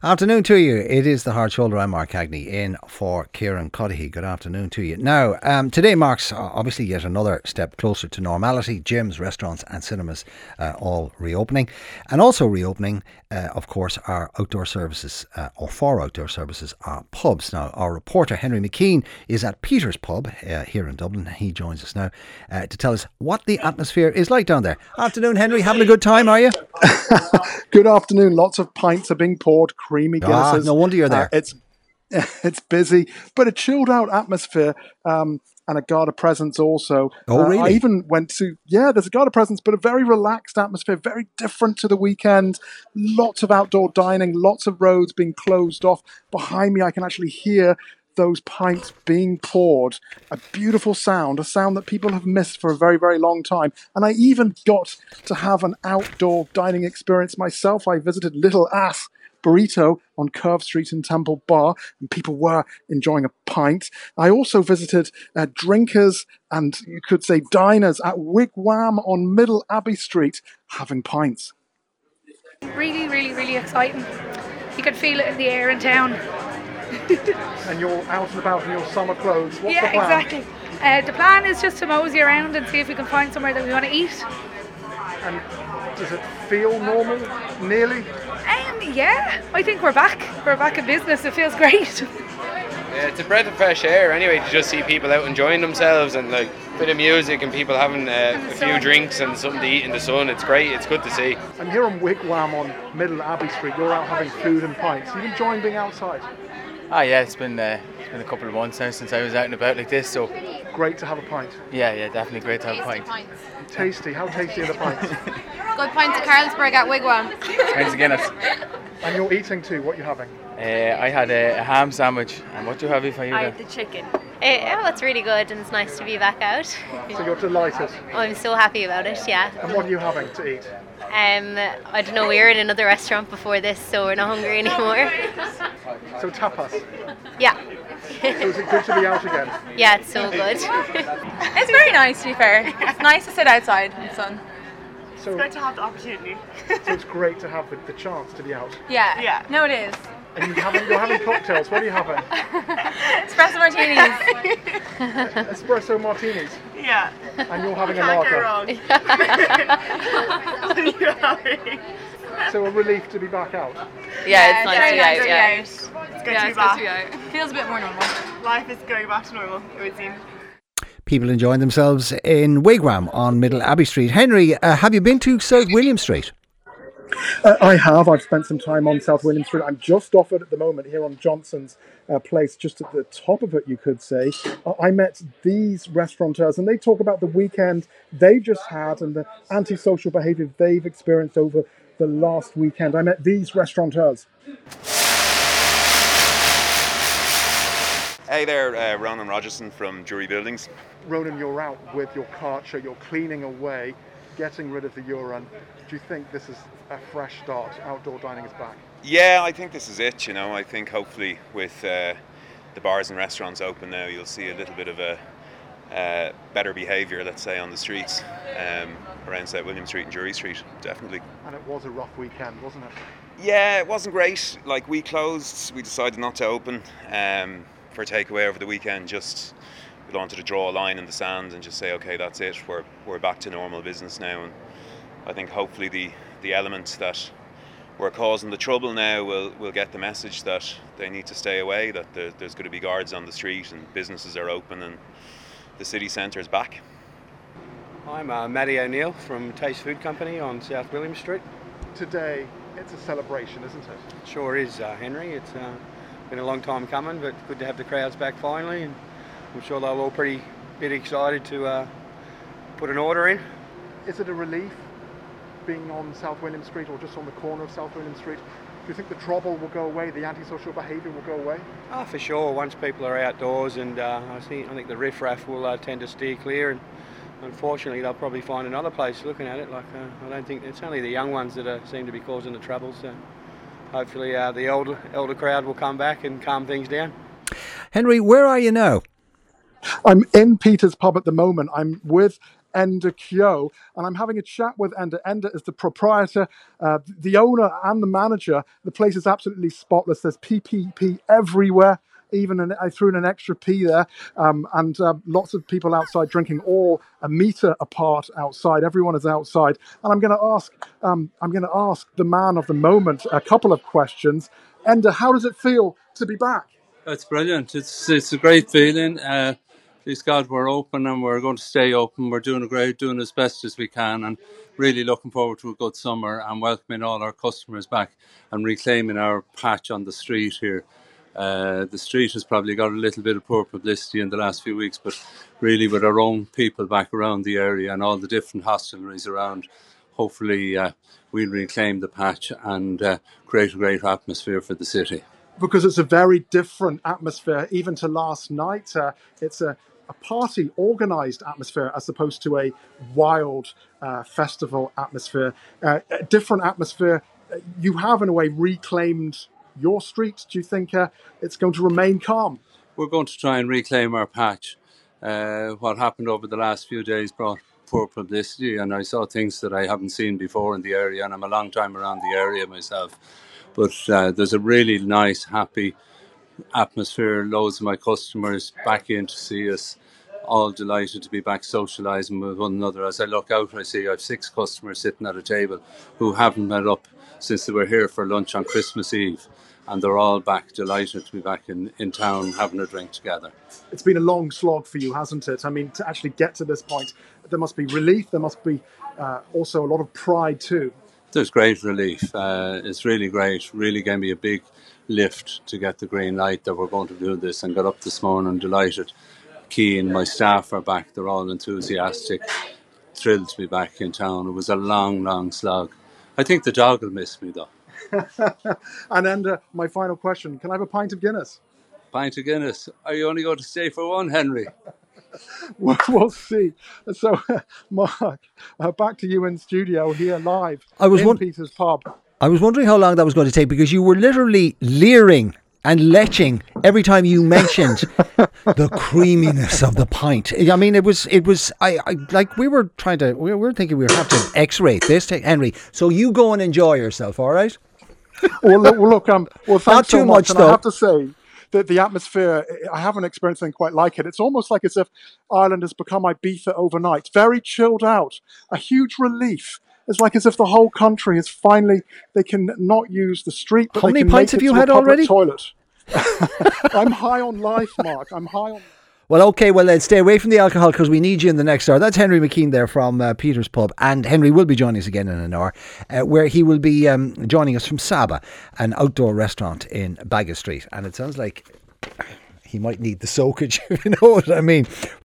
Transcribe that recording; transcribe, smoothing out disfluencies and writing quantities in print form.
Afternoon to you. It is the Hard Shoulder. I'm Mark Cagney in for Kieran Cuddihy. Good afternoon to you. Now, today marks obviously yet another step closer to normality. Gyms, restaurants and cinemas all reopening. And also reopening, of course, our outdoor services, or for outdoor services, our pubs. Now, our reporter Henry McKean is at Peter's Pub here in Dublin. He joins us now to tell us what the atmosphere is like down there. Afternoon, Henry. Having a good time, are you? Good afternoon. Lots of pints are being poured, creamy Guinnesses. No wonder you're there. It's busy, but a chilled out atmosphere and a Garda presence also. Oh, really? I even went to, there's a Garda presence, but a very relaxed atmosphere, very different to the weekend. Lots of outdoor dining, lots of roads being closed off. Behind me, I can actually hear those pints being poured. A beautiful sound, a sound that people have missed for a very, very long time. And I even got to have an outdoor dining experience myself. I visited Little Ass Burrito on Curve Street in Temple Bar, and people were enjoying a pint. I also visited drinkers and you could say diners at Wigwam on Middle Abbey Street having pints. Really, really, really exciting. You can feel it in the air in town. And you're out and about in your summer clothes. What's the plan? Exactly. The plan is just to mosey around and see if we can find somewhere that we want to eat. And does it feel normal? Nearly? Yeah, I think we're back. We're back in business. It feels great. Yeah, it's a breath of fresh air anyway to just see people out enjoying themselves and like a bit of music and people having a few drinks and something to eat in the sun. It's great. It's good to see. I'm here on Wigwam on Middle Abbey Street. You're out having food and pints. Are you enjoying being outside? Yeah, it's been a couple of months now since I was out and about like this, so great to have a pint. Yeah, definitely great to have a pint. Tasty. How tasty are the pints? Good pints of Carlsberg at Wigwam. Pints of Guinness. And you're eating too. What are you having? I had a ham sandwich. And what do you have if I I had the chicken. It's really good and it's nice to be back out. So you're delighted? I'm so happy about it, yeah. And what are you having to eat? I don't know, we were in another restaurant before this, so we're not hungry anymore. So tapas? Yeah. So is it good to be out again? Yeah, it's so good. It's very nice, to be fair. It's nice to sit outside in the sun. So, it's great to have the opportunity. So it's great to have the chance to be out. Yeah. No, it is. And you're having cocktails. What are you having? Espresso martinis. Espresso martinis. Yeah. And you're having a lager. So a relief to be back out. Yeah, it's nice to be out. Yeah. It's good to be back. Feels a bit more normal. Life is going back to normal, it would seem. People enjoying themselves in Wigwam on Middle Abbey Street. Henry, have you been to South William Street? I have. I've spent some time on South William Street. I'm just off it at the moment here on Johnson's Place, just at the top of it, you could say. I met these restaurateurs and they talk about the weekend they've just had and the antisocial behaviour they've experienced over the last weekend. I met these restaurateurs. Hey there, Ronan Rogerson from Jury Buildings. Ronan, you're out with your Karcher, you're cleaning away, getting rid of the urine. Do you think this is a fresh start? Outdoor dining is back? Yeah, I think this is it, I think hopefully with the bars and restaurants open now, you'll see a little bit of a better behaviour, let's say, on the streets around South William Street and Jury Street, definitely. And it was a rough weekend, wasn't it? Yeah, it wasn't great. Like, we closed, we decided not to open for takeaway over the weekend. Just we wanted to draw a line in the sand and just say, okay, that's it. We're back to normal business now, and I think hopefully the elements that were causing the trouble now will get the message that they need to stay away. That there's going to be guards on the street and businesses are open and the city centre is back. I'm Matty O'Neill from Taste Food Company on South William Street. Today, it's a celebration, isn't it? It sure is, Henry. It's been a long time coming, but good to have the crowds back finally, and I'm sure they're all pretty excited to put an order in. Is it a relief being on South William Street or just on the corner of South William Street? Do you think the trouble will go away, the antisocial behaviour will go away? For sure. Once people are outdoors, and I think the riffraff will tend to steer clear, and unfortunately they'll probably find another place looking at it. I don't think it's only the young ones that seem to be causing the trouble, so hopefully the older crowd will come back and calm things down. Henry, where are you now? I'm in Peter's Pub at the moment. I'm with Enda Kyo, and I'm having a chat with Enda. Enda is the proprietor, the owner and the manager. The place is absolutely spotless. There's PPP everywhere. I threw in an extra P there, and lots of people outside drinking, all a meter apart outside. Everyone is outside, and I'm going to ask the man of the moment a couple of questions. Enda, how does it feel to be back? It's brilliant. It's a great feeling. Please God, we're open and we're going to stay open. We're doing as best as we can, and really looking forward to a good summer and welcoming all our customers back and reclaiming our patch on the street here. The street has probably got a little bit of poor publicity in the last few weeks, but really with our own people back around the area and all the different hostelries around, hopefully we'll reclaim the patch and create a great atmosphere for the city. Because it's a very different atmosphere, even to last night. It's a party organised atmosphere as opposed to a wild festival atmosphere. A different atmosphere. You have, in a way, reclaimed your street. Do you think it's going to remain calm? We're going to try and reclaim our patch. What happened over the last few days brought poor publicity, and I saw things that I haven't seen before in the area, and I'm a long time around the area myself. But there's a really nice, happy atmosphere. Loads of my customers back in to see us, all delighted to be back socialising with one another. As I look out, I see I have 6 customers sitting at a table who haven't met up since they were here for lunch on Christmas Eve. And they're all back, delighted to be back in town having a drink together. It's been a long slog for you, hasn't it? I mean, to actually get to this point, there must be relief. There must be also a lot of pride too. There's great relief. It's really great. Really gave me a big lift to get the green light that we're going to do this, and got up this morning delighted. Keen, my staff are back. They're all enthusiastic, thrilled to be back in town. It was a long slog. I think the dog will miss me though. And then my final question, can I have a pint of Guinness? Pint of Guinness? Are you only going to stay for one, Henry? We'll see. So, Mark, back to you in studio here live in Peter's Pub. I was wondering how long that was going to take, because you were literally leering and leching every time you mentioned the creaminess of the pint. I mean, it was. We were thinking we would have to X-ray this, Henry. So you go and enjoy yourself, all right? Well, look. Thanks Not too so much, and though. I have to say that the atmosphere, I haven't experienced anything quite like it. It's almost like as if Ireland has become Ibiza overnight. Very chilled out. A huge relief. It's like as if the whole country is finally, they can not use the street, but how many can pints have you had already? Toilet. I'm high on life, Mark. I'm high on. Well, okay, well, then stay away from the alcohol, because we need you in the next hour. That's Henry McKean there from Peter's Pub. And Henry will be joining us again in an hour, where he will be joining us from Saba, an outdoor restaurant in Baggot Street. And it sounds like he miage need the soakage, if you know what I mean.